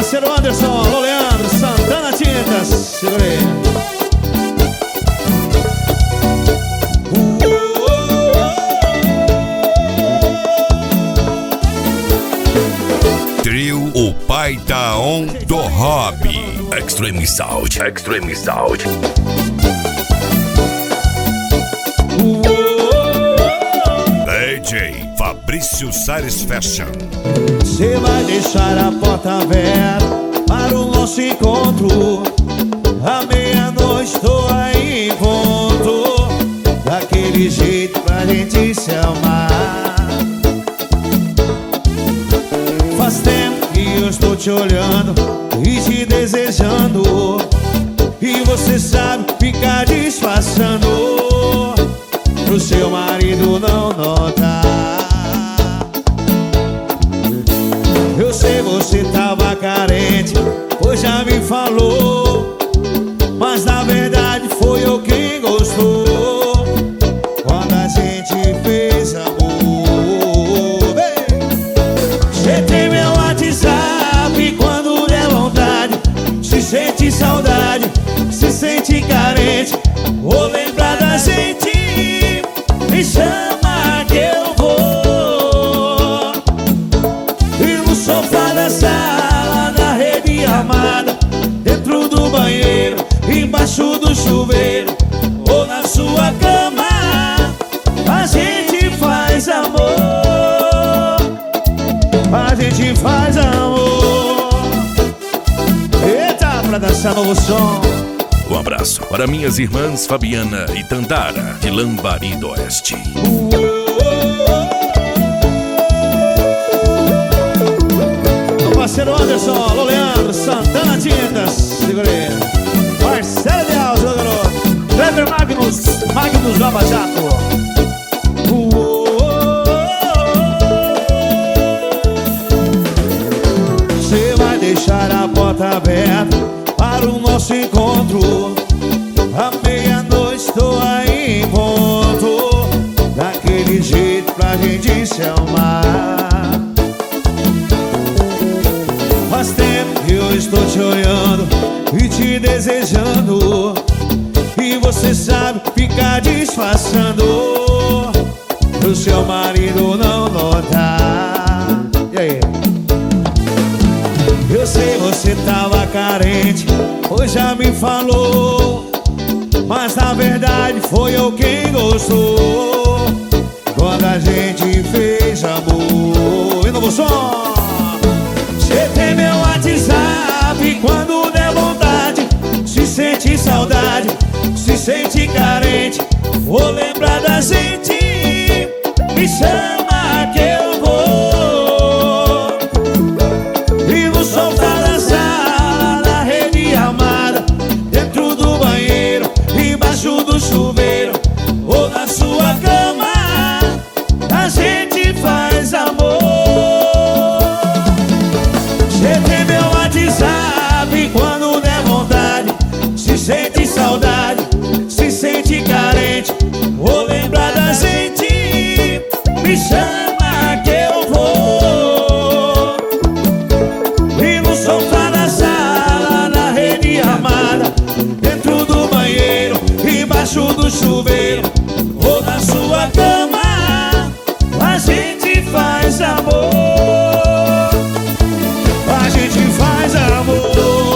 parceiro Anderson, alô Leandro, Santana Tintas, segura aí. Trio O Pai da On do Hobby. Extreme Sound. Extreme Sound. DJ Fabrício Salles Fashion. Você vai deixar a porta aberta para o nosso encontro. À meia-noite estou aí em ponto, daquele jeito pra gente se amar. Faz tempo que eu estou te olhando e te desejando, e você sabe ficar disfarçando pro seu marido não notar. Eu sei você tava carente, pois já me falou, mas na verdade foi eu quem gostou quando a gente fez amor. Você tem meu WhatsApp, quando der vontade, se sente saudade, se sente carente, ou lembrar da gente, me chama que eu vou. E no sofá da sala, na rede armada, dentro do banheiro, embaixo do chuveiro, ou na sua cama, a gente faz amor. A gente faz amor. Eita, pra dançar novo som. Um abraço para minhas irmãs Fabiana e Tandara, de Lambari do Oeste. O parceiro Anderson, alô Leandro, Santana Tintas, segura aí. Marcelo de Alves, meu garoto. Kleber Magnus Lava Jato. Você vai deixar a porta aberta para o nosso encontro. À meia-noite estou aí em ponto, daquele jeito pra gente se amar. Faz tempo que eu estou te olhando e te desejando, e você sabe ficar disfarçando pro seu marido não notar. E aí? Eu sei você tava carente, pois já me falou, mas na verdade foi eu quem gostou quando a gente fez amor. E novo som. Você tem meu WhatsApp, quando der vontade, se sente saudade, se sente carente, ou lembrar da gente, me chama que eu vou. E no sofá da sala, na rede armada, dentro do banheiro, embaixo do chuveiro, ou na sua cama, a gente faz amor. Você tem meu WhatsApp, quando der vontade, se sente saudade, se sente carente, ou lembrar da gente, me chama que eu vou. E no sofá da sala, na rede armada, dentro do banheiro, embaixo do chuveiro, ou na sua cama, a gente faz amor. A gente faz amor.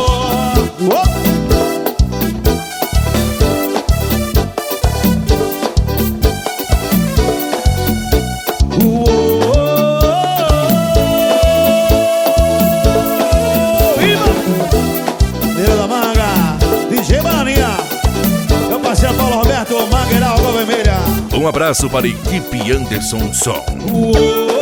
Deus da Manga, DJ Bananinha, meu parceiro Paulo Roberto, Mangueiral, Água Vermelha. Um abraço para a equipe Anderson Som.